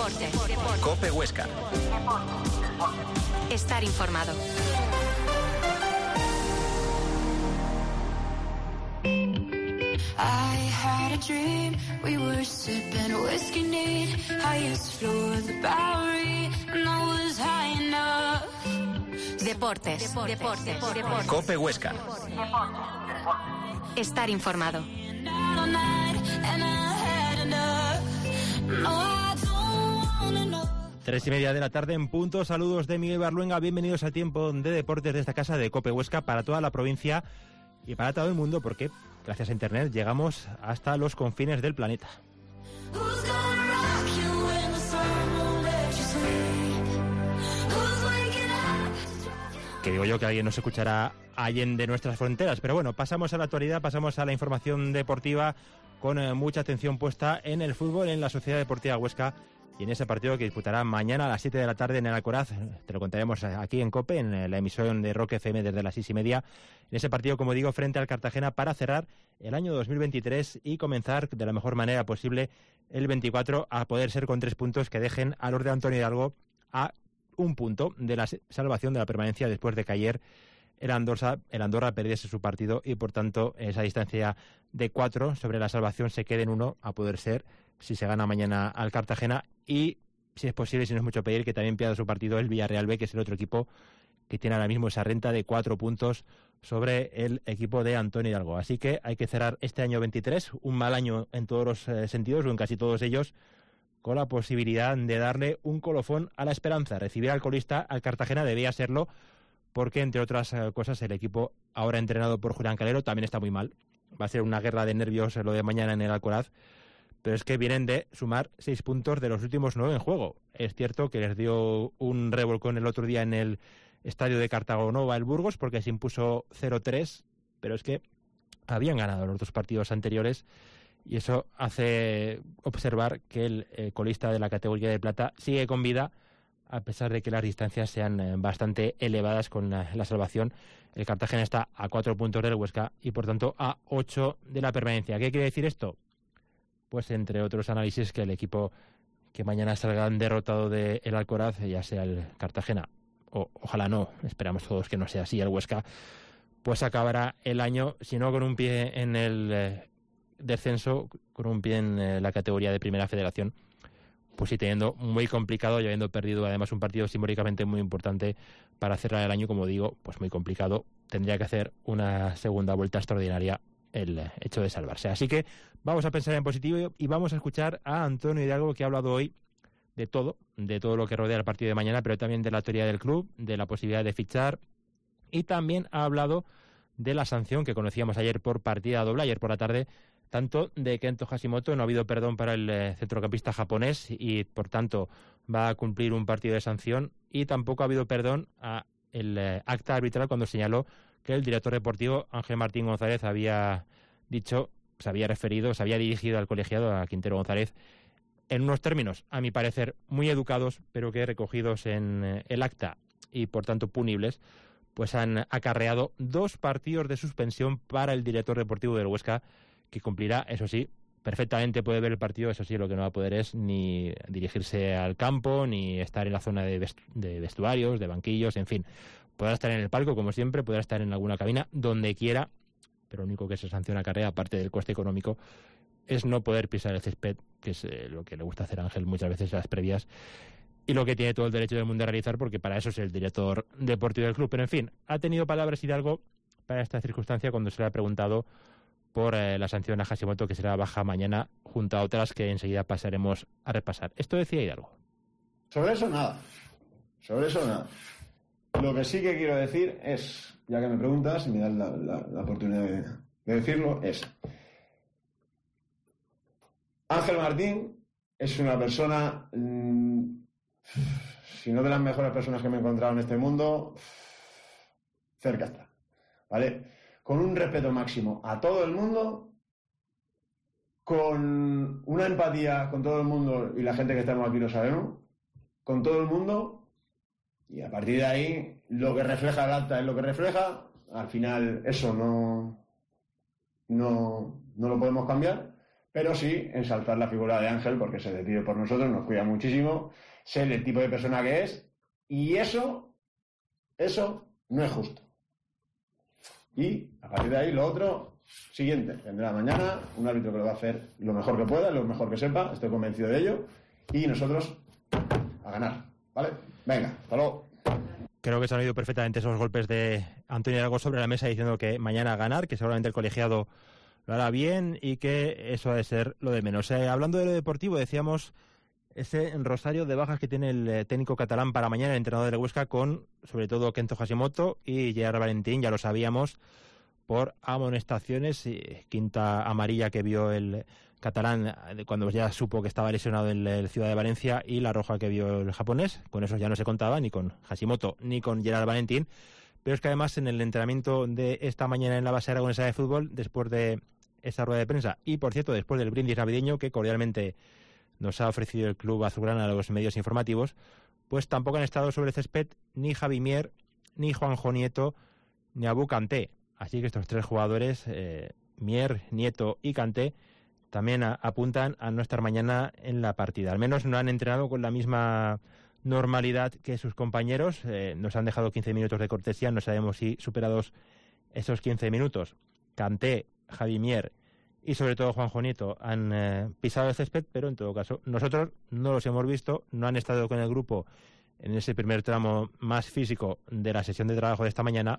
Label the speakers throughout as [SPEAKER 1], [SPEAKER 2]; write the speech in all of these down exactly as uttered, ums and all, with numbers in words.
[SPEAKER 1] Deportes.
[SPEAKER 2] COPE Huesca.
[SPEAKER 1] Estar informado.
[SPEAKER 3] I had a dream, we were sipping whiskey neat, highest floor of the Bowery, and I was high enough.
[SPEAKER 1] Deportes. Deportes. Deportes.
[SPEAKER 2] COPE Huesca.
[SPEAKER 1] Estar informado.
[SPEAKER 4] Tres y media de la tarde en punto. Saludos de Miguel Barluenga. Bienvenidos a Tiempo de Deportes de esta casa de COPE Huesca para toda la provincia y para todo el mundo, porque gracias a Internet llegamos hasta los confines del planeta. Que digo yo que alguien nos escuchará allende nuestras fronteras. Pero bueno, pasamos a la actualidad, pasamos a la información deportiva con eh, mucha atención puesta en el fútbol, en la Sociedad Deportiva Huesca y en ese partido que disputará mañana a las siete de la tarde en el Alcoraz. Te lo contaremos aquí en COPE, en la emisión de Rock F M desde las seis y media. En ese partido, como digo, frente al Cartagena para cerrar el año dos mil veintitrés y comenzar de la mejor manera posible el veinticuatro, a poder ser con tres puntos que dejen a los de Antonio Hidalgo a un punto de la salvación de la permanencia, después de que ayer el Andorra, el Andorra perdiese su partido y por tanto esa distancia de cuatro sobre la salvación se quede en uno, a poder ser si se gana mañana al Cartagena, y si es posible, si no es mucho pedir, que también pierda su partido el Villarreal B, que es el otro equipo que tiene ahora mismo esa renta de cuatro puntos sobre el equipo de Antonio Hidalgo. Así que hay que cerrar este año veintitrés, un mal año en todos los eh, sentidos, o en casi todos ellos, con la posibilidad de darle un colofón a la esperanza. Recibir al colista, al Cartagena, debía serlo, porque entre otras eh, cosas el equipo ahora entrenado por Julián Calero también está muy mal. Va a ser una guerra de nervios lo de mañana en el Alcoraz, pero es que vienen de sumar seis puntos de los últimos nueve en juego. Es cierto que les dio un revolcón el otro día en el estadio de Cartagonova el Burgos, porque se impuso cero tres, pero es que habían ganado los dos partidos anteriores, y eso hace observar que el eh, colista de la categoría de plata sigue con vida, a pesar de que las distancias sean eh, bastante elevadas con la, la salvación. El Cartagena está a cuatro puntos del Huesca y por tanto a ocho de la permanencia. ¿Qué quiere decir esto? Pues entre otros análisis, que el equipo que mañana salga derrotado del de Alcoraz, ya sea el Cartagena, o ojalá no, esperamos todos que no sea así, el Huesca, pues acabará el año, si no con un pie en el eh, descenso, con un pie en eh, la categoría de Primera Federación, pues sí, teniendo muy complicado y habiendo perdido además un partido simbólicamente muy importante para cerrar el año, como digo, pues muy complicado. Tendría que hacer una segunda vuelta extraordinaria el hecho de salvarse. Así que vamos a pensar en positivo y vamos a escuchar a Antonio Hidalgo, que ha hablado hoy de todo, de todo lo que rodea el partido de mañana, pero también de la teoría del club, de la posibilidad de fichar, y también ha hablado de la sanción que conocíamos ayer por partida doble, ayer por la tarde, tanto de Kento Hashimoto. No ha habido perdón para el eh, centrocampista japonés y por tanto va a cumplir un partido de sanción, y tampoco ha habido perdón a el eh, acta arbitral cuando señaló que el director deportivo Ángel Martín González había dicho, se había referido, se había dirigido al colegiado, a Quintero González, en unos términos, a mi parecer, muy educados, pero que recogidos en eh, el acta y por tanto punibles, pues han acarreado dos partidos de suspensión para el director deportivo del Huesca, que cumplirá, eso sí, perfectamente puede ver el partido. Eso sí, lo que no va a poder es ni dirigirse al campo, ni estar en la zona de, vest- de vestuarios, de banquillos, en fin. Podrá estar en el palco, como siempre, podrá estar en alguna cabina, donde quiera, pero lo único que se sanciona a carrera, aparte del coste económico, es no poder pisar el césped, que es eh, lo que le gusta hacer a Ángel muchas veces en las previas, y lo que tiene todo el derecho del mundo a realizar, porque para eso es el director deportivo del club. Pero en fin, ha tenido palabras Hidalgo para esta circunstancia cuando se le ha preguntado por eh, la sanción a Hashimoto, que será baja mañana, junto a otras que enseguida pasaremos a repasar. Esto decía Hidalgo.
[SPEAKER 5] Sobre eso nada. Sobre eso nada. Lo que sí que quiero decir es, ya que me preguntas y me das la, la, la oportunidad de, de decirlo, es: Ángel Martín es una persona, mmm, si no de las mejores personas que me he encontrado en este mundo, cerca está, ¿vale? Con un respeto máximo a todo el mundo, con una empatía con todo el mundo, y la gente que estamos aquí lo sabemos, con todo el mundo, y a partir de ahí lo que refleja el acta es lo que refleja. Al final eso no, no, no lo podemos cambiar, pero sí ensalzar la figura de Ángel, porque se decide por nosotros, nos cuida muchísimo, sé el tipo de persona que es, y eso, eso no es justo. Y a partir de ahí, lo otro, siguiente, vendrá mañana un árbitro que lo va a hacer lo mejor que pueda, lo mejor que sepa, estoy convencido de ello, y nosotros a ganar, ¿vale? Venga, hasta luego.
[SPEAKER 4] Creo que se han oído perfectamente esos golpes de Antonio Hidalgo sobre la mesa diciendo que mañana a ganar, que seguramente el colegiado lo hará bien y que eso ha de ser lo de menos. Eh, hablando de lo deportivo, decíamos ese rosario de bajas que tiene el eh, técnico catalán para mañana, el entrenador del Huesca, con sobre todo Kento Hashimoto y Gerard Valentín, ya lo sabíamos, por amonestaciones, y quinta amarilla que vio el catalán cuando ya supo que estaba lesionado en el Ciudad de Valencia, y la roja que vio el japonés. Con eso ya no se contaba ni con Hashimoto ni con Gerard Valentín, pero es que además en el entrenamiento de esta mañana en la base aragonesa de fútbol, después de esa rueda de prensa y por cierto después del brindis navideño que cordialmente nos ha ofrecido el club azulgrana a los medios informativos, pues tampoco han estado sobre el césped ni Javi Mier, ni Juanjo Nieto, ni Abu Kanté. Así que estos tres jugadores, eh, Mier, Nieto y Kanté, también a, apuntan a no estar mañana en la partida. Al menos no han entrenado con la misma normalidad que sus compañeros. Eh, nos han dejado quince minutos de cortesía, no sabemos si superados esos quince minutos, Kanté, Javi Mier y sobre todo Juanjo Nieto han eh, pisado el césped, pero en todo caso nosotros no los hemos visto, no han estado con el grupo en ese primer tramo más físico de la sesión de trabajo de esta mañana,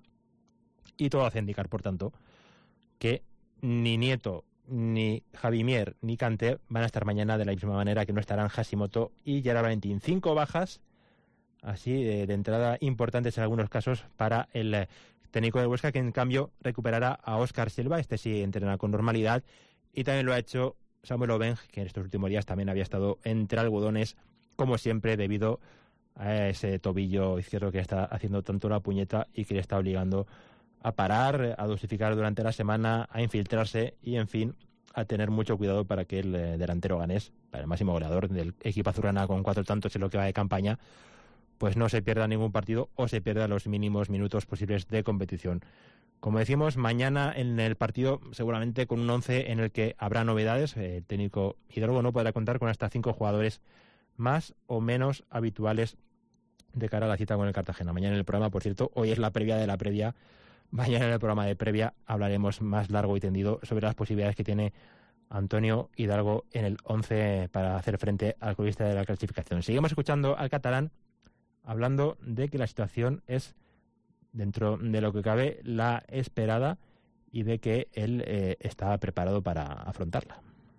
[SPEAKER 4] y todo hace indicar, por tanto, que ni Nieto, ni Javi Mier, ni Kanté van a estar mañana, de la misma manera que no estarán Hashimoto y Gerard Valentín. Cinco bajas, así de, de entrada importantes en algunos casos para el eh, técnico de Huesca, que en cambio recuperará a Óscar Silva, este sí entrena con normalidad, y también lo ha hecho Samuel Obeng, que en estos últimos días también había estado entre algodones, como siempre, debido a ese tobillo izquierdo que está haciendo tanto la puñeta y que le está obligando a parar, a dosificar durante la semana, a infiltrarse y, en fin, a tener mucho cuidado para que el eh, delantero ganés, para el máximo goleador del equipo azulgrana con cuatro tantos en lo que va de campaña, pues no se pierda ningún partido o se pierda los mínimos minutos posibles de competición. Como decimos, mañana en el partido seguramente con un once en el que habrá novedades. El técnico Hidalgo no podrá contar con hasta cinco jugadores más o menos habituales de cara a la cita con el Cartagena. Mañana en el programa, por cierto, hoy es la previa de la previa. Mañana en el programa de previa hablaremos más largo y tendido sobre las posibilidades que tiene Antonio Hidalgo en el once para hacer frente al colista de la clasificación. Seguimos escuchando al catalán hablando de que la situación es, dentro de lo que cabe, la esperada y de que él eh, está preparado para afrontarla.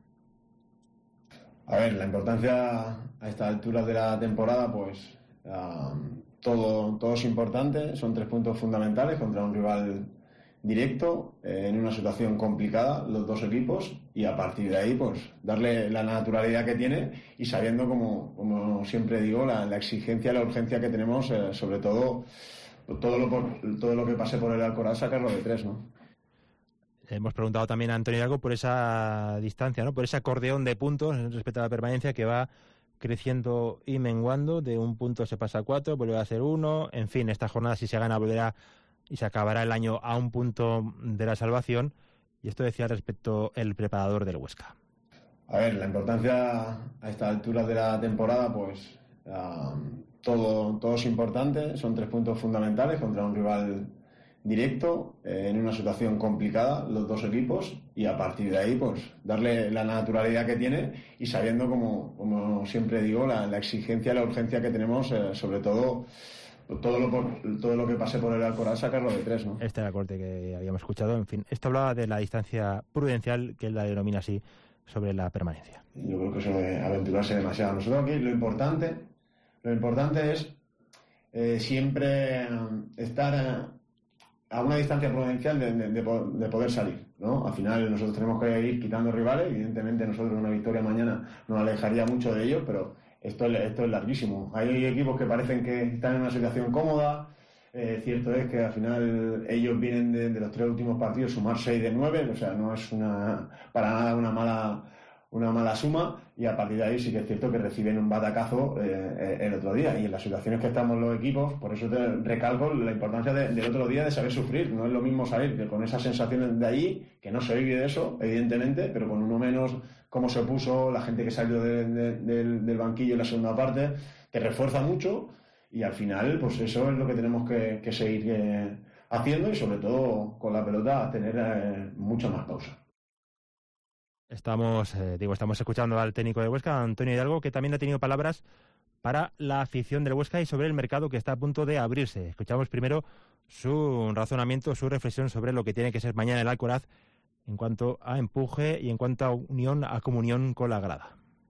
[SPEAKER 5] A ver, la importancia a esta altura de la temporada, pues um, todo, todo es importante, son tres puntos fundamentales contra un rival directo, eh, en una situación complicada, los dos equipos, y a partir de ahí, pues darle la naturalidad que tiene y sabiendo, como, como siempre digo, la, la exigencia, la urgencia que tenemos, eh, sobre todo todo lo, por, todo lo que pase por el Alcoraz, sacarlo de tres, ¿no?
[SPEAKER 4] Hemos preguntado también a Antonio Hidalgo por esa distancia, ¿no? Por ese acordeón de puntos respecto a la permanencia que va creciendo y menguando. De un punto se pasa a cuatro, vuelve a ser uno. En fin, esta jornada, si se gana, volverá y se acabará el año a un punto de la salvación. Y esto decía al respecto el preparador del Huesca.
[SPEAKER 5] A ver, la importancia a esta altura de la temporada, pues um, todo, todo es importante, son tres puntos fundamentales contra un rival directo, eh, en una situación complicada, los dos equipos, y a partir de ahí, pues darle la naturalidad que tiene y sabiendo, como, como siempre digo, la, la exigencia, la urgencia que tenemos, eh, sobre todo todo lo, por, todo lo que pase por el Alcoraz, sacarlo de tres, ¿no?
[SPEAKER 4] Este era el corte que habíamos escuchado. En fin, esto hablaba de la distancia prudencial, que él la denomina así, sobre la permanencia.
[SPEAKER 5] Yo creo que eso es aventurarse demasiado. Nosotros aquí lo importante, lo importante es eh, siempre estar a, a una distancia prudencial de, de, de, de poder salir, ¿no? Al final nosotros tenemos que ir quitando rivales. Evidentemente nosotros una victoria mañana nos alejaría mucho de ellos, pero Esto es, esto es larguísimo. Hay equipos que parecen que están en una situación cómoda. Eh, cierto es que al final ellos vienen de, de los tres últimos partidos sumar seis de nueve, o sea, no es una para nada una mala una mala suma, y a partir de ahí sí que es cierto que reciben un batacazo eh, el otro día. Y en las situaciones que estamos los equipos, por eso te recalco la importancia de, del otro día de saber sufrir. No es lo mismo salir que con esas sensaciones de allí, que no se vive de eso, evidentemente, pero con uno menos, cómo se puso, la gente que salió de, de, del, del banquillo en la segunda parte, te refuerza mucho, y al final, pues eso es lo que tenemos que, que seguir eh, haciendo, y sobre todo con la pelota tener eh, mucha más pausa.
[SPEAKER 4] Estamos, eh, digo, estamos escuchando al técnico de Huesca, Antonio Hidalgo, que también ha tenido palabras para la afición del Huesca y sobre el mercado que está a punto de abrirse. Escuchamos primero su razonamiento, su reflexión sobre lo que tiene que ser mañana el Alcoraz en cuanto a empuje y en cuanto a unión, a comunión con la grada.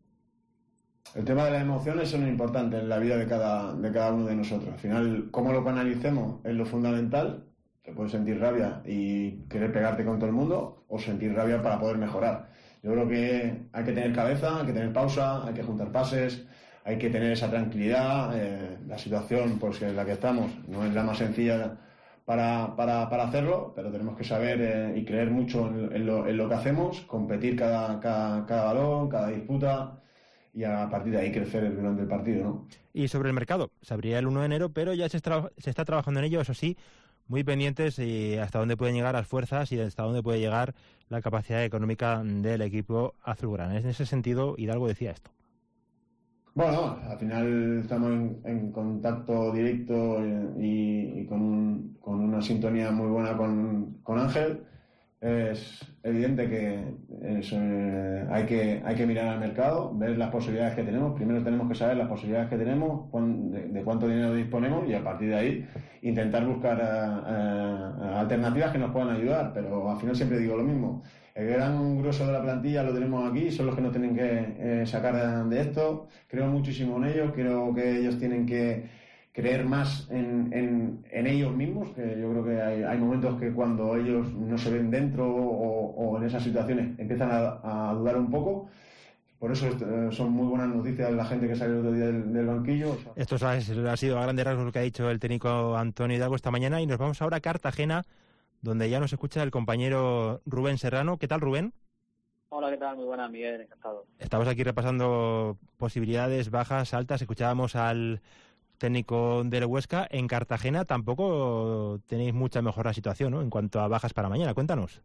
[SPEAKER 5] El tema de las emociones son importantes en la vida de cada, de cada uno de nosotros. Al final, cómo lo canalicemos es lo fundamental. Te puedes sentir rabia y querer pegarte con todo el mundo, o sentir rabia para poder mejorar. Yo creo que hay que tener cabeza, hay que tener pausa, hay que juntar pases, hay que tener esa tranquilidad. Eh, la situación pues, en la que estamos no es la más sencilla para, para, para hacerlo, pero tenemos que saber eh, y creer mucho en, en, lo, en lo que hacemos, competir cada, cada, cada balón, cada disputa, y a partir de ahí crecer durante el partido, ¿no?
[SPEAKER 4] Y sobre el mercado, se abrirá el uno de enero, pero ya se está, se está trabajando en ello, eso sí, muy pendientes y hasta dónde pueden llegar las fuerzas y hasta dónde puede llegar la capacidad económica del equipo azulgrana. En ese sentido, Hidalgo decía esto.
[SPEAKER 5] Bueno, al final estamos en, en contacto directo y, y con, un, con una sintonía muy buena con, con Ángel. Es evidente que es, eh, hay que hay que mirar al mercado, ver las posibilidades que tenemos. Primero tenemos que saber las posibilidades que tenemos, cuán, de, de cuánto dinero disponemos, y a partir de ahí intentar buscar uh, uh, alternativas que nos puedan ayudar. Pero al final siempre digo lo mismo. El gran grueso de la plantilla lo tenemos aquí, son los que nos tienen que eh, sacar de, de esto. Creo muchísimo en ellos, creo que ellos tienen que creer más en, en, en ellos mismos, que yo creo que hay, hay momentos que cuando ellos no se ven dentro o, o en esas situaciones empiezan a, a dudar un poco. Por eso eh, son muy buenas noticias la gente que salió el otro día del, del banquillo. O sea.
[SPEAKER 4] Esto ha sido a grandes rasgos lo que ha dicho el técnico Antonio Hidalgo esta mañana, y nos vamos ahora a Cartagena, donde ya nos escucha el compañero Rubén Serrano. ¿Qué tal, Rubén?
[SPEAKER 2] Hola, ¿qué tal? Muy buenas, Miguel, encantado.
[SPEAKER 4] Estamos aquí repasando posibilidades, bajas, altas. Escuchábamos al técnico del Huesca. En Cartagena tampoco tenéis mucha mejor la situación, ¿no?, en cuanto a bajas para mañana. Cuéntanos.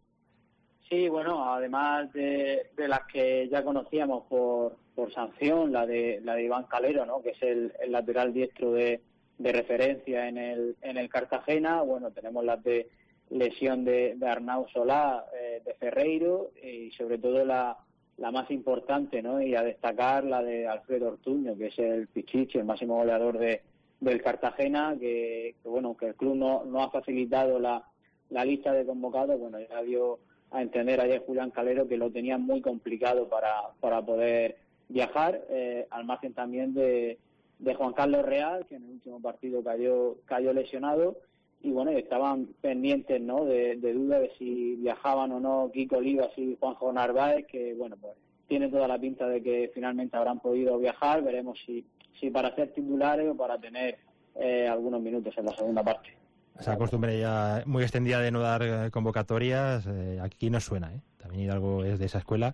[SPEAKER 2] Sí, bueno, además de, de las que ya conocíamos por, por sanción, la de la de Iván Calero, ¿no?, que es el, el lateral diestro de, de referencia en el en el Cartagena. Bueno, tenemos las de lesión de, de Arnau Solá, eh, de Ferreiro, y sobre todo la la más importante, ¿no?, y a destacar la de Alfredo Ortuño, que es el Pichichi, el máximo goleador de del Cartagena, que, que bueno, que el club no, no ha facilitado la, la lista de convocados. Bueno, ya dio a entender ayer Julián Calero que lo tenía muy complicado para, para poder viajar, eh, al margen también de, de Juan Carlos Real, que en el último partido cayó cayó lesionado. Y bueno, estaban pendientes, ¿no?, de, de duda de si viajaban o no Kiko Olivas y Juanjo Narváez, que bueno, pues tiene toda la pinta de que finalmente habrán podido viajar. Veremos si, si para ser titulares o para tener eh, algunos minutos en la segunda parte.
[SPEAKER 4] Esa costumbre ya muy extendida de no dar eh, convocatorias, eh, aquí no suena, ¿eh? También Hidalgo es de esa escuela.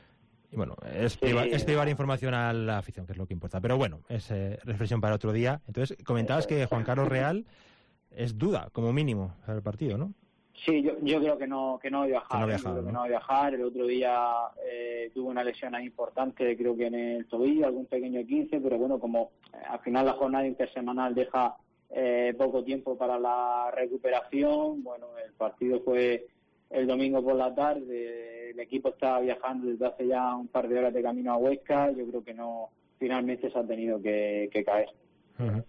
[SPEAKER 4] Y bueno, es, privar, sí, es privar información a la afición, que es lo que importa. Pero bueno, es eh, reflexión para otro día. Entonces, comentabas que Juan Carlos Real es duda, como mínimo, para el partido, ¿no?
[SPEAKER 2] Sí, yo, yo creo que no que no va a viajar.
[SPEAKER 4] Que no viajar,
[SPEAKER 2] creo
[SPEAKER 4] ¿no?
[SPEAKER 2] que no va a viajar. El otro día eh, tuvo una lesión ahí importante, creo que en el tobillo, algún pequeño quince, pero bueno, como eh, al final la jornada intersemanal deja eh, poco tiempo para la recuperación. Bueno, el partido fue el domingo por la tarde, el equipo estaba viajando desde hace ya un par de horas de camino a Huesca. Yo creo que no, finalmente se ha tenido que, que caer.
[SPEAKER 4] Uh-huh.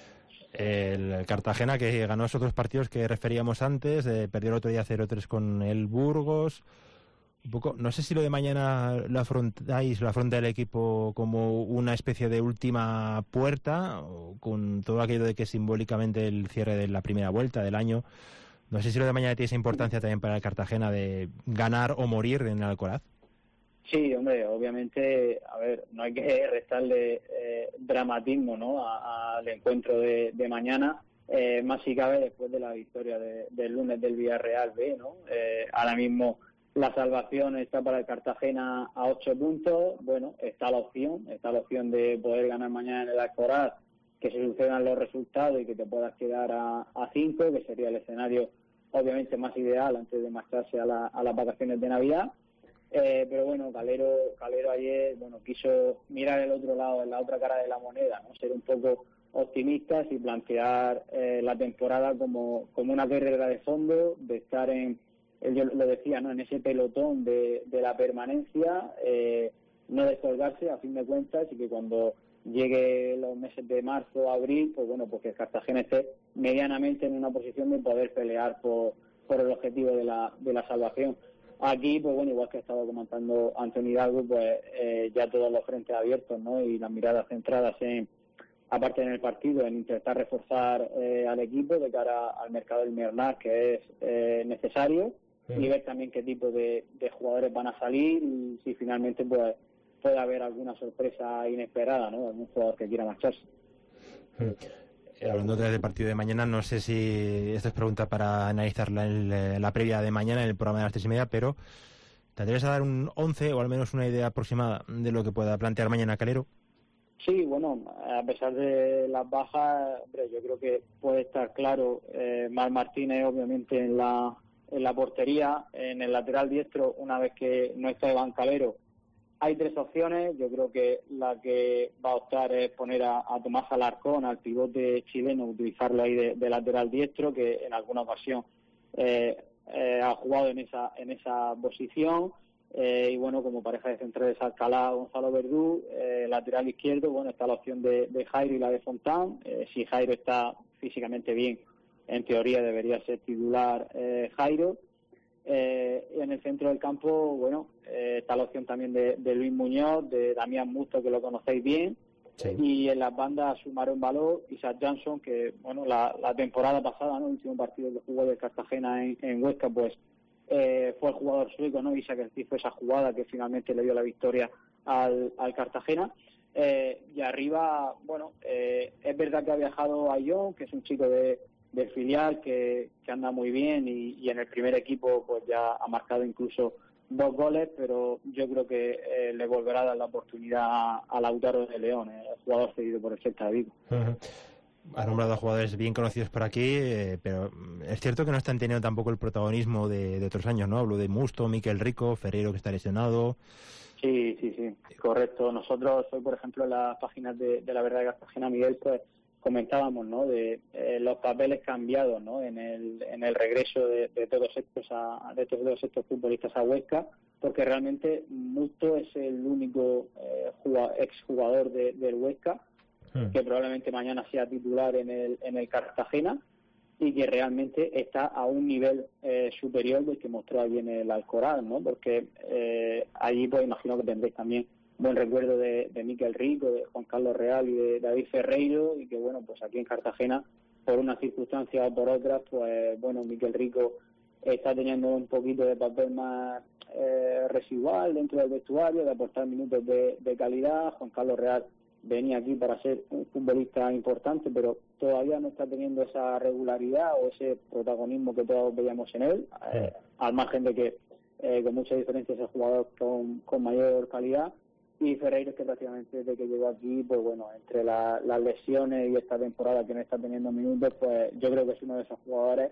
[SPEAKER 4] El Cartagena, que ganó esos otros partidos que referíamos antes, eh, perdió el otro día cero tres con el Burgos. Un poco, no sé si lo de mañana lo afrontáis, lo afronta el equipo como una especie de última puerta, o con todo aquello de que simbólicamente el cierre de la primera vuelta del año. No sé si lo de mañana tiene esa importancia también para el Cartagena de ganar o morir en el Alcoraz.
[SPEAKER 2] Sí, hombre, obviamente, a ver, no hay que restarle eh, dramatismo, ¿no?, al encuentro de, de mañana, eh, más si cabe después de la victoria de, del lunes del Villarreal B, ¿no? Eh, ahora mismo la salvación está para el Cartagena a ocho puntos. Bueno, está la opción, está la opción de poder ganar mañana en el Alcoraz, que se sucedan los resultados y que te puedas quedar a, a cinco, que sería el escenario obviamente más ideal antes de marcharse a, la, a las vacaciones de Navidad. Eh, pero bueno, Calero, Calero ayer bueno quiso mirar el otro lado, en la otra cara de la moneda, ¿no? Ser un poco optimistas y plantear eh, la temporada como, como una carrera de fondo, de estar en, yo lo decía, ¿no?, en ese pelotón de, de la permanencia, eh, no descolgarse a fin de cuentas, y que cuando llegue los meses de marzo, abril, pues bueno, pues que Cartagena esté medianamente en una posición de poder pelear por, por el objetivo de la, de la salvación. Aquí, pues bueno, igual que ha estado comentando Antonio Hidalgo, pues eh, ya todos los frentes abiertos, ¿no?, y las miradas centradas en, aparte en el partido, en intentar reforzar eh, al equipo de cara al mercado del invernal, que es eh, necesario, sí. Y ver también qué tipo de, de jugadores van a salir y si finalmente pues puede haber alguna sorpresa inesperada, ¿no?, algún jugador que quiera marcharse.
[SPEAKER 4] Sí. Hablando otra vez del partido de mañana, no sé si esta es pregunta para analizarla en la previa de mañana en el programa de las tres y media, pero ¿te atreves a dar un once o al menos una idea aproximada de lo que pueda plantear mañana Calero?
[SPEAKER 2] Sí, bueno, a pesar de las bajas, hombre, yo creo que puede estar claro. eh, Marc Martínez, obviamente, en la en la portería, en el lateral diestro, una vez que no está Iván Calero, hay tres opciones. Yo creo que la que va a optar es poner a, a Tomás Alarcón, al pivote chileno, utilizarlo ahí de, de lateral diestro, que en alguna ocasión eh, eh, ha jugado en esa en esa posición. Eh, y bueno, como pareja de centrales, Alcalá, Gonzalo Verdú, eh, lateral izquierdo, bueno, está la opción de, de Jairo y la de Fontán. Eh, si Jairo está físicamente bien, en teoría debería ser titular eh, Jairo. Eh, en el centro del campo, bueno, eh, está la opción también de, de Luis Muñoz, de Damián Musto, que lo conocéis bien. Sí. Y en las bandas sumaron valor Isaac Johnson, que bueno, la, la temporada pasada, ¿no?, el último partido que jugó de Cartagena en, en Huesca, pues eh, fue el jugador sueco, ¿no?, Isaac, que hizo esa jugada que finalmente le dio la victoria al, al Cartagena. Eh, y arriba, bueno, eh, es verdad que ha viajado a Ion, que es un chico de del filial que, que anda muy bien y, y en el primer equipo pues ya ha marcado incluso dos goles, pero yo creo que eh, le volverá a dar la oportunidad a, a Lautaro de León, el jugador cedido por el Celta de Vigo. Uh-huh.
[SPEAKER 4] Ha nombrado a jugadores bien conocidos por aquí, eh, pero es cierto que no están teniendo tampoco el protagonismo de, de otros años, ¿no? Hablo de Musto, Miquel Rico, Ferreiro, que está lesionado.
[SPEAKER 2] Sí, sí, sí, correcto. Nosotros hoy, por ejemplo, en las páginas de, de La Verdad de Cartagena, Miguel, pues comentábamos, ¿no?, de eh, los papeles cambiados, ¿no?, en el en el regreso de, de todos estos a, de todos estos futbolistas a Huesca, porque realmente Musto es el único eh, jugador, exjugador de, del Huesca hmm. que probablemente mañana sea titular en el en el Cartagena y que realmente está a un nivel eh, superior del que mostró allí en el Alcoraz, ¿no?, porque eh, allí pues imagino que tendréis también buen recuerdo de, de Miquel Rico, de Juan Carlos Real y de David Ferreiro, y que bueno, pues aquí en Cartagena, por unas circunstancias o por otras, pues bueno, Miquel Rico está teniendo un poquito de papel más eh, residual dentro del vestuario, de aportar minutos de, de calidad. Juan Carlos Real venía aquí para ser un futbolista importante, pero todavía no está teniendo esa regularidad o ese protagonismo que todos veíamos en él, eh, al margen de que eh, con mucha diferencia es el jugador con, con mayor calidad. Y Ferreiro, que prácticamente desde que llegó aquí, pues bueno, entre la, las lesiones y esta temporada que no está teniendo minutos, pues yo creo que es uno de esos jugadores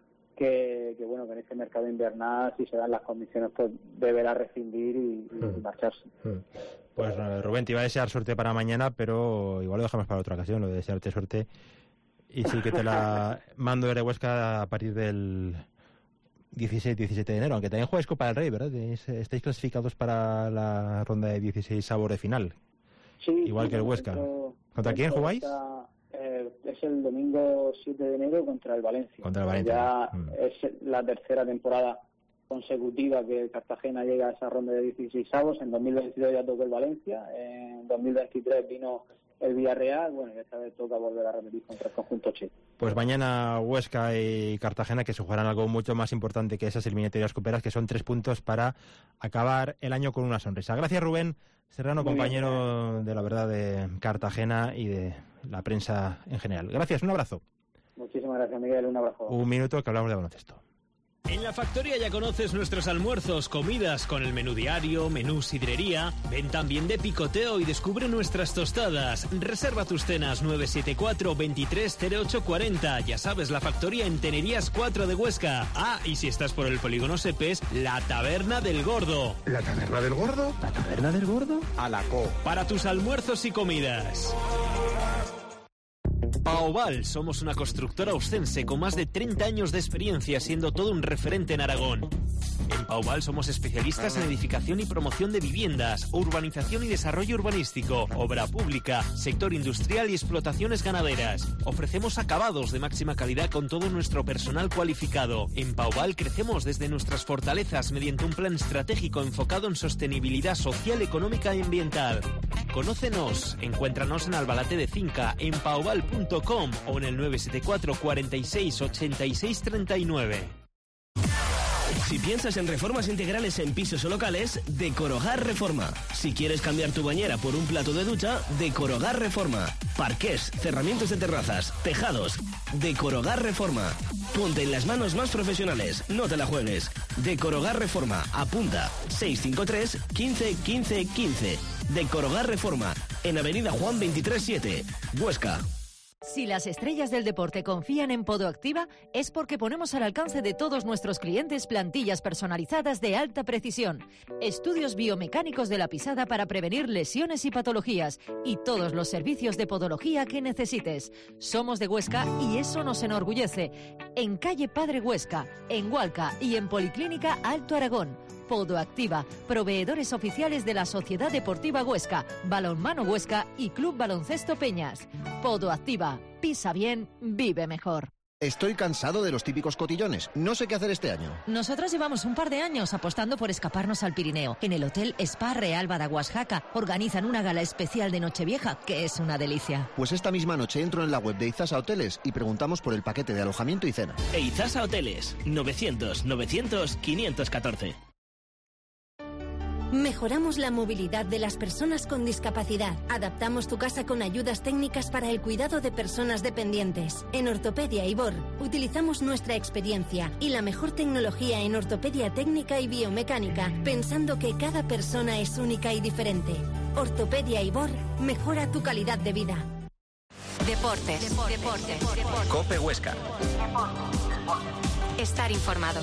[SPEAKER 2] que, que bueno, que en este mercado invernal, si se dan las condiciones, pues deberá rescindir y, y marcharse.
[SPEAKER 4] Pues Rubén, te iba a desear suerte para mañana, pero igual lo dejamos para otra ocasión, lo de desearte suerte. Y sí que te la mando de Huesca a partir del dieciséis diecisiete de enero, aunque también jugáis Copa del Rey, ¿verdad? Estáis clasificados para la ronda de dieciséis sabor de final.
[SPEAKER 2] Sí.
[SPEAKER 4] Igual
[SPEAKER 2] sí,
[SPEAKER 4] que el Huesca.
[SPEAKER 2] Dentro,
[SPEAKER 4] ¿Contra quién jugáis?
[SPEAKER 2] Está, eh, es el domingo siete de enero contra el Valencia.
[SPEAKER 4] Contra el Valencia.
[SPEAKER 2] Ya
[SPEAKER 4] mm.
[SPEAKER 2] es la tercera temporada consecutiva que Cartagena llega a esa ronda de dieciséis avos. En dos mil veintidós ya tocó el Valencia, en dos mil veintitrés vino el Villarreal, bueno, y esta vez toca volver a repetir contra el conjunto Che.
[SPEAKER 4] Pues mañana Huesca y Cartagena, que se jugarán algo mucho más importante que esas eliminatorias coperas, que son tres puntos para acabar el año con una sonrisa. Gracias, Rubén Serrano, Muy compañero bien. de La Verdad de Cartagena y de la prensa en general. Gracias, un abrazo.
[SPEAKER 2] Muchísimas gracias, Miguel, un abrazo.
[SPEAKER 4] Un minuto que hablamos de baloncesto.
[SPEAKER 6] En La Factoría ya conoces nuestros almuerzos, comidas con el menú diario, menú sidrería. Ven también de picoteo y descubre nuestras tostadas. Reserva tus cenas nueve siete cuatro, veintitrés cero ocho cuarenta. Ya sabes, La Factoría en Tenerías cuatro de Huesca. Ah, y si estás por el polígono Sepes, La Taberna del Gordo.
[SPEAKER 7] ¿La Taberna del Gordo? ¿La Taberna del Gordo? A la co.
[SPEAKER 6] Para tus almuerzos y comidas. Paoval, somos una constructora oscense con más de treinta años de experiencia, siendo todo un referente en Aragón. En Paoval somos especialistas en edificación y promoción de viviendas, urbanización y desarrollo urbanístico, obra pública, sector industrial y explotaciones ganaderas. Ofrecemos acabados de máxima calidad con todo nuestro personal cualificado. En Paoval crecemos desde nuestras fortalezas mediante un plan estratégico enfocado en sostenibilidad social, económica y ambiental. Conócenos, encuéntranos en Albalate de Cinca, en paoval punto com o en el nueve siete cuatro, cuarenta y seis, ochenta y seis, treinta y nueve.
[SPEAKER 8] Si piensas en reformas integrales en pisos o locales, Decorogar Reforma. Si quieres cambiar tu bañera por un plato de ducha, Decorogar Reforma. Parqués, cerramientos de terrazas, tejados. Decorogar Reforma. Ponte en las manos más profesionales, no te la juegues. Decorogar Reforma. Apunta seis cinco tres, quince, quince, quince. Decorogar Reforma. En Avenida Juan veintitrés siete, Huesca.
[SPEAKER 9] Si las estrellas del deporte confían en Podoactiva, es porque ponemos al alcance de todos nuestros clientes plantillas personalizadas de alta precisión, estudios biomecánicos de la pisada para prevenir lesiones y patologías, y todos los servicios de podología que necesites. Somos de Huesca y eso nos enorgullece. En calle Padre Huesca, en Hualca y en Policlínica Alto Aragón. Podoactiva, proveedores oficiales de la Sociedad Deportiva Huesca, Balonmano Huesca y Club Baloncesto Peñas. Podoactiva, pisa bien, vive mejor.
[SPEAKER 10] Estoy cansado de los típicos cotillones. No sé qué hacer este año.
[SPEAKER 9] Nosotros llevamos un par de años apostando por escaparnos al Pirineo. En el Hotel Spa Real Badaguas Jaca organizan una gala especial de Nochevieja, que es una delicia.
[SPEAKER 10] Pues esta misma noche entro en la web de Izasa Hoteles y preguntamos por el paquete de alojamiento y cena.
[SPEAKER 8] E Izasa Hoteles, novecientos, novecientos, quinientos catorce.
[SPEAKER 11] Mejoramos la movilidad de las personas con discapacidad. Adaptamos tu casa con ayudas técnicas para el cuidado de personas dependientes. En Ortopedia Ibor utilizamos nuestra experiencia y la mejor tecnología en ortopedia técnica y biomecánica, pensando que cada persona es única y diferente. Ortopedia Ibor mejora tu calidad de vida.
[SPEAKER 1] Deportes. Deportes. Deportes. Deportes.
[SPEAKER 12] Cope Huesca.
[SPEAKER 1] Estar informado.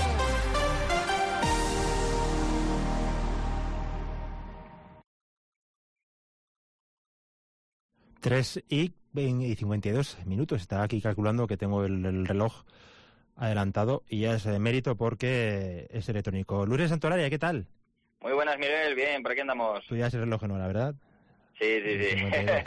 [SPEAKER 4] tres y cincuenta y dos minutos. Estaba aquí calculando que tengo el, el reloj adelantado y ya es de mérito porque es electrónico. Lourdes Santolaria, ¿qué tal?
[SPEAKER 13] Muy buenas, Miguel. Bien, ¿por aquí andamos?
[SPEAKER 4] Tú ya es el reloj, ¿no? La verdad.
[SPEAKER 13] Sí, sí, sí.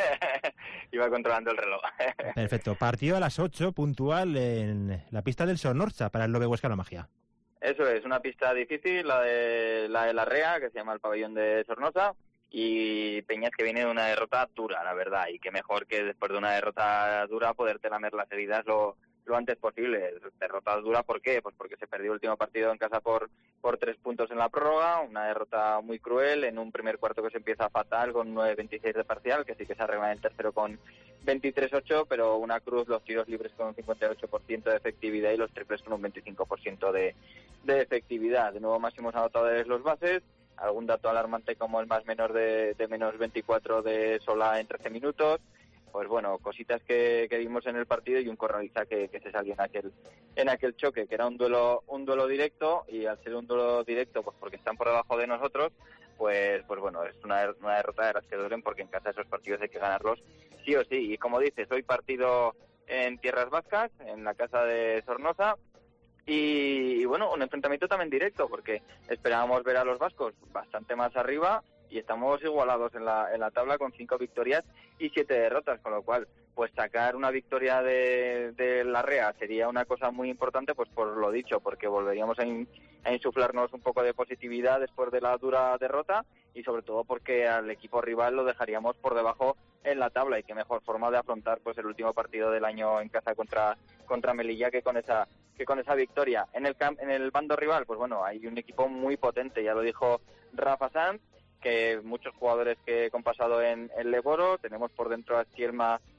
[SPEAKER 13] Iba controlando el reloj.
[SPEAKER 4] Perfecto. Partido a las ocho, puntual en la pista del Sornosa para el Lobe Huesca La Magia.
[SPEAKER 13] Eso es, una pista difícil, la de la de la Rea, que se llama el pabellón de Sornosa. Y Peñas que viene de una derrota dura, la verdad, y que mejor que después de una derrota dura poderte lamer las heridas lo, lo antes posible. Derrota dura, ¿por qué? Pues porque se perdió el último partido en casa por por tres puntos en la prórroga, una derrota muy cruel en un primer cuarto que se empieza fatal con nueve veintiséis de parcial, que sí que se arregla en el tercero con veintitrés ocho, pero una cruz, los tiros libres con un cincuenta y ocho por ciento de efectividad y los triples con un veinticinco por ciento de, de efectividad. De nuevo máximos anotadores los bases, algún dato alarmante como el más menor de, de menos veinticuatro de Sola en trece minutos, pues bueno, cositas que, que vimos en el partido y un Corraliza que, que se salió en aquel en aquel choque, que era un duelo un duelo directo, y al ser un duelo directo, pues porque están por debajo de nosotros, pues pues bueno, es una, una derrota de las que duelen, porque en casa esos partidos hay que ganarlos sí o sí. Y como dices, hoy partido en Tierras Vascas, en la casa de Sornosa, Y, y bueno, un enfrentamiento también directo, porque esperábamos ver a los vascos bastante más arriba y estamos igualados en la, en la tabla con cinco victorias y siete derrotas, con lo cual pues sacar una victoria de, de la Rea sería una cosa muy importante, pues por lo dicho, porque volveríamos a, in, a insuflarnos un poco de positividad después de la dura derrota, y sobre todo porque al equipo rival lo dejaríamos por debajo en la tabla, y qué mejor forma de afrontar pues el último partido del año en casa contra contra Melilla que con esa que con esa victoria. En el camp, en el bando rival, pues bueno, hay un equipo muy potente, ya lo dijo Rafa Sanz, que muchos jugadores que han pasado en el Leboro, tenemos por dentro a Chielma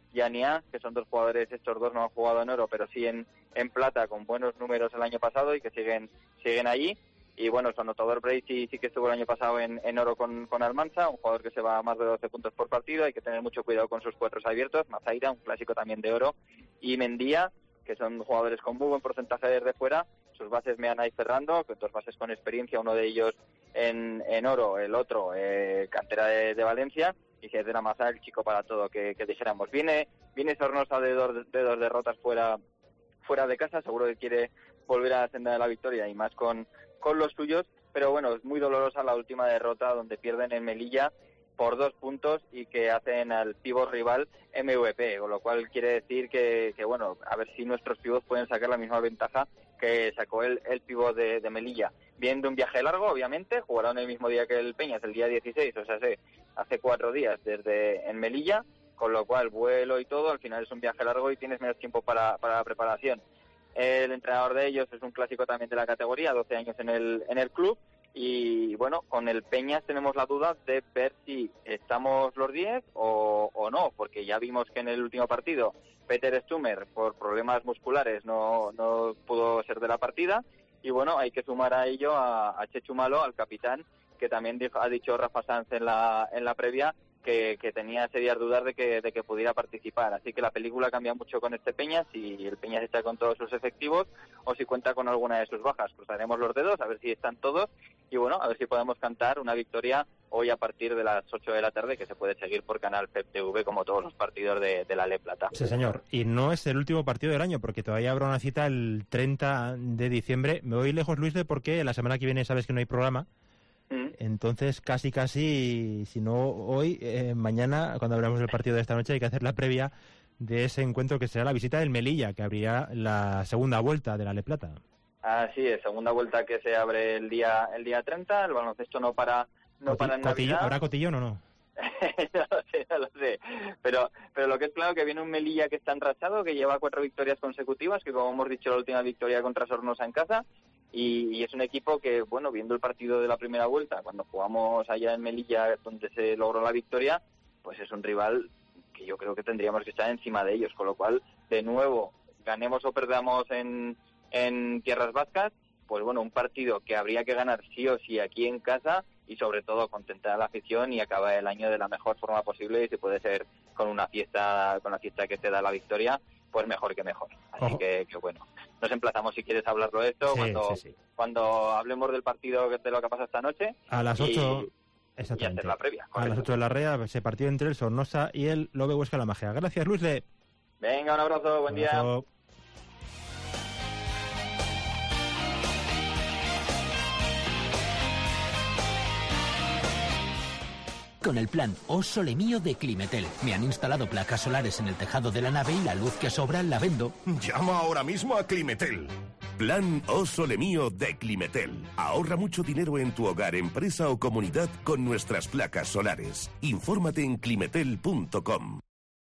[SPEAKER 13] y Aniá, que son dos jugadores, estos dos no han jugado en oro, pero sí en, en plata, con buenos números el año pasado y que siguen siguen allí. Y bueno, su anotador Brady sí que estuvo el año pasado en, en oro con, con Almansa, un jugador que se va a más de doce puntos por partido, hay que tener mucho cuidado con sus cuatros abiertos. Mazaira, un clásico también de oro, y Mendía, que son jugadores con muy buen porcentaje desde fuera. Sus bases Meana y Ferrando, dos bases con experiencia, uno de ellos en, en oro, el otro eh, cantera de, de Valencia, y que es de la masa el chico para todo, que, que dijéramos. Viene viene Sornosa de dos, de dos derrotas fuera fuera de casa, seguro que quiere volver a la senda de la victoria y más con, con los suyos, pero bueno, es muy dolorosa la última derrota donde pierden en Melilla por dos puntos y que hacen al pívot rival M V P, con lo cual quiere decir que, que bueno, a ver si nuestros pivots pueden sacar la misma ventaja que sacó el, el pívot de, de Melilla. Viene de un viaje largo, obviamente, jugaron el mismo día que el Peñas, el día dieciséis, o sea, hace, hace cuatro días desde en Melilla, con lo cual vuelo y todo, al final es un viaje largo y tienes menos tiempo para, para la preparación. El entrenador de ellos es un clásico también de la categoría, doce años en el, en el club, y bueno, con el Peñas tenemos la duda de ver si estamos los diez o, o no, porque ya vimos que en el último partido Peter Stummer por problemas musculares no, no pudo ser de la partida, y bueno, hay que sumar a ello a, a Chechu Malo, al capitán, que también dijo, ha dicho Rafa Sanz en la, en la previa que, que tenía serias dudas de que, de que pudiera participar, así que la película cambia mucho con este Peñas, si el Peñas está con todos sus efectivos o si cuenta con alguna de sus bajas. Cruzaremos los dedos a ver si están todos y bueno, a ver si podemos cantar una victoria hoy a partir de las ocho de la tarde, que se puede seguir por canal P E P T V como todos los partidos de, de la Le Plata.
[SPEAKER 4] Sí, señor, y no es el último partido del año porque todavía habrá una cita el treinta de diciembre. Me voy lejos, Luis, de porque la semana que viene sabes que no hay programa. Entonces, casi, casi, si no hoy, eh, mañana, cuando hablamos del partido de esta noche, hay que hacer la previa de ese encuentro que será la visita del Melilla, que abrirá la segunda vuelta de la Le Plata.
[SPEAKER 13] Así es, segunda vuelta que se abre el día el día treinta, el baloncesto no para, no
[SPEAKER 4] Coti-
[SPEAKER 13] para en
[SPEAKER 4] cotillón,
[SPEAKER 13] Navidad.
[SPEAKER 4] ¿Habrá cotillón o no?
[SPEAKER 13] No lo sé, no lo sé. Pero, pero lo que es claro que viene un Melilla que está enrachado, que lleva cuatro victorias consecutivas, que como hemos dicho, la última victoria contra Sornosa en casa, y, y es un equipo que, bueno, viendo el partido de la primera vuelta, cuando jugamos allá en Melilla, donde se logró la victoria, pues es un rival que yo creo que tendríamos que estar encima de ellos, con lo cual, de nuevo, ganemos o perdamos en, en tierras vascas, pues bueno, un partido que habría que ganar sí o sí aquí en casa, y sobre todo contentar a la afición y acabar el año de la mejor forma posible, y si puede ser con una fiesta, con la fiesta que te da la victoria, pues mejor que mejor. Así que, que bueno, nos emplazamos si quieres hablarlo de esto,
[SPEAKER 4] Sí,
[SPEAKER 13] cuando,
[SPEAKER 4] sí, sí.
[SPEAKER 13] cuando hablemos del partido, de lo que pasa esta noche.
[SPEAKER 4] A las
[SPEAKER 13] y-
[SPEAKER 4] ocho,
[SPEAKER 13] y
[SPEAKER 4] exactamente.
[SPEAKER 13] hacer la previa.
[SPEAKER 4] A las ocho de la Rea se partió entre el Sornosa y el Lobe Huesca La Magia. Gracias, Luis de...
[SPEAKER 13] Venga, un abrazo, buen día.
[SPEAKER 4] Abrazo.
[SPEAKER 12] Con el plan Oh Sole Mío de Climetel. Me han instalado placas solares en el tejado de la nave y la luz que sobra la vendo.
[SPEAKER 14] Llama ahora mismo a Climetel. Plan Oh Sole Mío de Climetel. Ahorra mucho dinero en tu hogar, empresa o comunidad con nuestras placas solares. Infórmate en climetel punto com.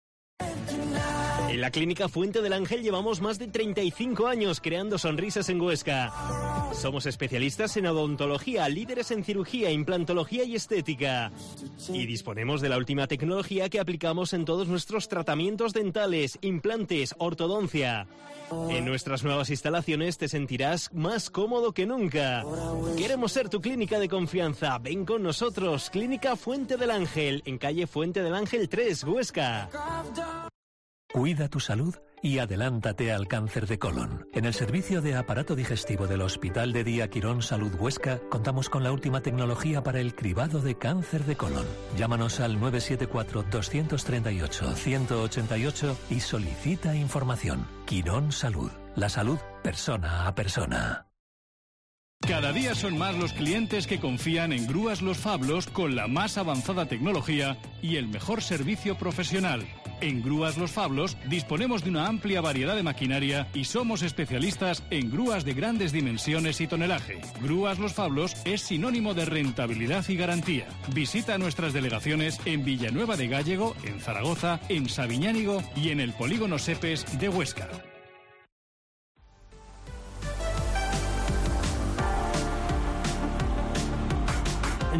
[SPEAKER 6] En la Clínica Fuente del Ángel llevamos más de treinta y cinco años creando sonrisas en Huesca. Somos especialistas en odontología, líderes en cirugía, implantología y estética. Y disponemos de la última tecnología que aplicamos en todos nuestros tratamientos dentales, implantes, ortodoncia. En nuestras nuevas instalaciones te sentirás más cómodo que nunca. Queremos ser tu clínica de confianza. Ven con nosotros, Clínica Fuente del Ángel, en calle Fuente del Ángel tres, Huesca.
[SPEAKER 15] Cuida tu salud y adelántate al cáncer de colon. En el servicio de aparato digestivo del Hospital de Día Quirón Salud Huesca contamos con la última tecnología para el cribado de cáncer de colon. Llámanos al nueve siete cuatro, dos tres ocho, uno ocho ocho y solicita información. Quirón Salud. La salud persona a persona.
[SPEAKER 16] Cada día son más los clientes que confían en Grúas Los Fablos con la más avanzada tecnología y el mejor servicio profesional. En Grúas Los Fablos disponemos de una amplia variedad de maquinaria y somos especialistas en grúas de grandes dimensiones y tonelaje. Grúas Los Fablos es sinónimo de rentabilidad y garantía. Visita nuestras delegaciones en Villanueva de Gállego, en Zaragoza, en Sabiñánigo y en el Polígono Sepes de Huesca.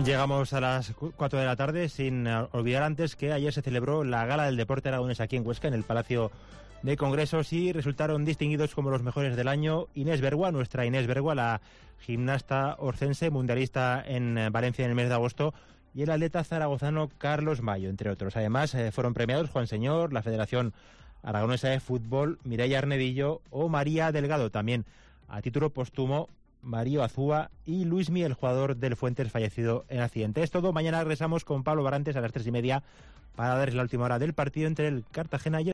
[SPEAKER 4] Llegamos a las cuatro de la tarde sin olvidar antes que ayer se celebró la Gala del Deporte Aragonés aquí en Huesca, en el Palacio de Congresos, y resultaron distinguidos como los mejores del año Inés Bergua, nuestra Inés Bergua, la gimnasta orcense, mundialista en Valencia en el mes de agosto, y el atleta zaragozano Carlos Mayo, entre otros. Además, eh, fueron premiados Juan Señor, la Federación Aragonesa de Fútbol, Mireia Arnedillo o María Delgado. También, a título póstumo, Mario Azúa y Luismi, el jugador del Fuentes fallecido en accidente. Es todo. Mañana regresamos con Pablo Barantes a las tres y media para darles la última hora del partido entre el Cartagena y el